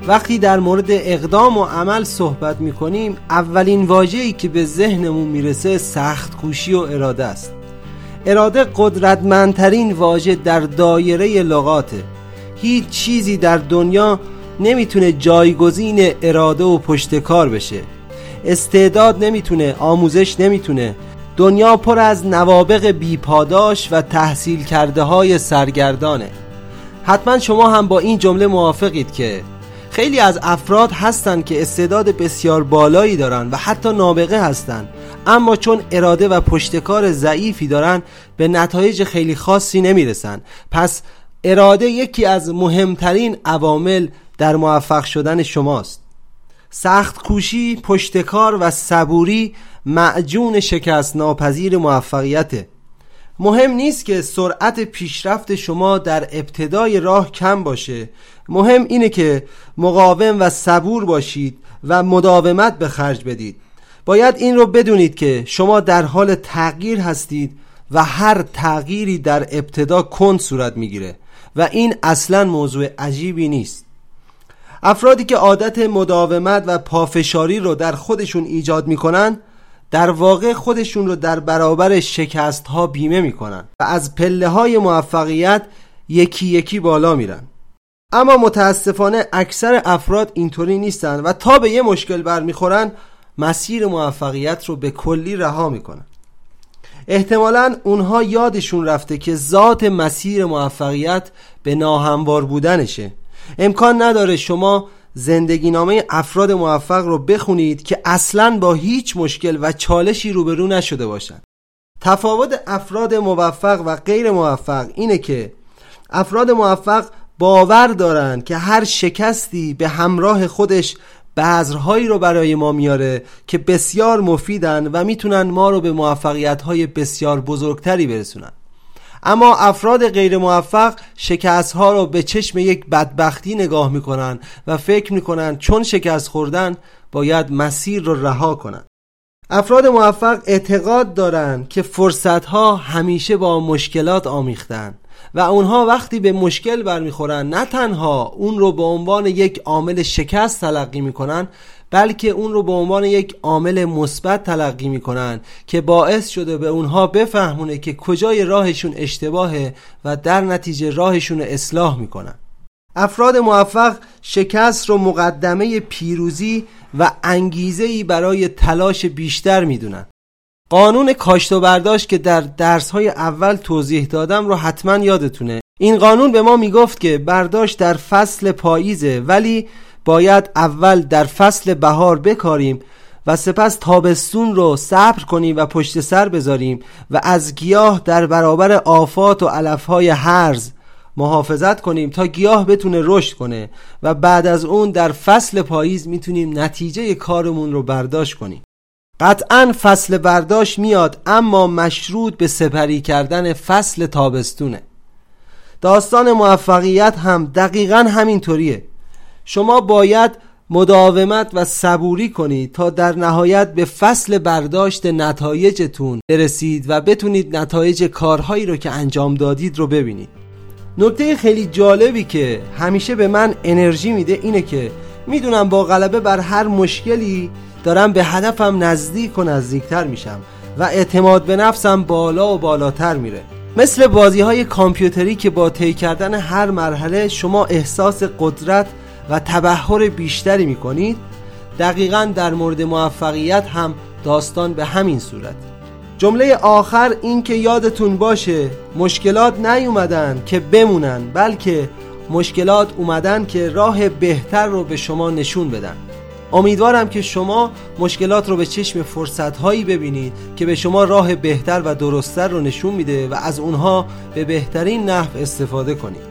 وقتی در مورد اقدام و عمل صحبت میکنیم، اولین واژه‌ای که به ذهنمون میرسه سخت کوشی و اراده است. اراده قدرتمندترین واژه در دایره لغاته. هیچ چیزی در دنیا نمیتونه جایگزین اراده و پشتکار بشه. استعداد نمیتونه، آموزش نمیتونه. دنیا پر از نوابغ بیپاداش و تحصیل کرده های سرگردانه. حتما شما هم با این جمله موافقید که خیلی از افراد هستن که استعداد بسیار بالایی دارن و حتی نابغه هستن، اما چون اراده و پشتکار ضعیفی دارن به نتایج خیلی خاصی نمیرسن. پس اراده یکی از مهمترین عوامل در موفق شدن شماست. سخت کوشی، پشتکار و صبوری معجون شکست ناپذیر موفقیته. مهم نیست که سرعت پیشرفت شما در ابتدای راه کم باشه، مهم اینه که مقاوم و صبور باشید و مداومت به خرج بدید. باید این رو بدونید که شما در حال تغییر هستید و هر تغییری در ابتدا کند صورت میگیره و این اصلا موضوع عجیبی نیست. افرادی که عادت مداومت و پافشاری رو در خودشون ایجاد میکنن در واقع خودشون رو در برابر شکست ها بیمه میکنن و از پله های موفقیت یکی یکی بالا میرن. اما متاسفانه اکثر افراد اینطوری نیستن و تا به یه مشکل برمیخورن مسیر موفقیت رو به کلی رها میکنن. احتمالاً اونها یادشون رفته که ذات مسیر موفقیت به ناهموار بودنشه. امکان نداره شما زندگی نامه افراد موفق رو بخونید که اصلاً با هیچ مشکل و چالشی روبرو نشده باشند. تفاوت افراد موفق و غیر موفق اینه که افراد موفق باور دارن که هر شکستی به همراه خودش بذرهایی رو برای ما میاره که بسیار مفیدن و میتونن ما رو به موفقیت‌های بسیار بزرگتری برسونن. اما افراد غیر موفق شکست‌ها رو به چشم یک بدبختی نگاه میکنن و فکر میکنن چون شکست خوردن باید مسیر رو رها کنن. افراد موفق اعتقاد دارن که فرصت‌ها همیشه با مشکلات آمیختن و اونها وقتی به مشکل برمیخورن نه تنها اون رو به عنوان یک عامل شکست تلقی میکنن، بلکه اون رو به عنوان یک عامل مثبت تلقی میکنن که باعث شده به اونها بفهمونه که کجای راهشون اشتباهه و در نتیجه راهشون رو اصلاح میکنن. افراد موفق شکست رو مقدمه پیروزی و انگیزه‌ای برای تلاش بیشتر میدونن. قانون کاشت و برداشت که در درس‌های اول توضیح دادم رو حتما یادتونه. این قانون به ما میگفت که برداشت در فصل پاییزه، ولی باید اول در فصل بهار بکاریم و سپس تابستون رو صبر کنیم و پشت سر بذاریم و از گیاه در برابر آفات و علف‌های هرز محافظت کنیم تا گیاه بتونه رشد کنه و بعد از اون در فصل پاییز میتونیم نتیجه کارمون رو برداشت کنیم. قطعاً فصل برداشت میاد، اما مشروط به سپری کردن فصل تابستونه. داستان موفقیت هم دقیقاً همینطوریه. شما باید مداومت و صبوری کنید تا در نهایت به فصل برداشت نتایجتون برسید و بتونید نتایج کارهایی رو که انجام دادید رو ببینید. نکته خیلی جالبی که همیشه به من انرژی میده اینه که میدونم با غلبه بر هر مشکلی دارم به هدفم نزدیک و نزدیکتر میشم و اعتماد به نفسم بالا و بالاتر میره. مثل بازی‌های کامپیوتری که با طی کردن هر مرحله شما احساس قدرت و تبحر بیشتری میکنید، دقیقاً در مورد موفقیت هم داستان به همین صورت. جمله آخر این که یادتون باشه مشکلات نیومدن که بمونن، بلکه مشکلات اومدن که راه بهتر رو به شما نشون بدن. امیدوارم که شما مشکلات رو به چشم فرصت‌هایی ببینید که به شما راه بهتر و درست‌تر رو نشون میده و از اونها به بهترین نحو استفاده کنید.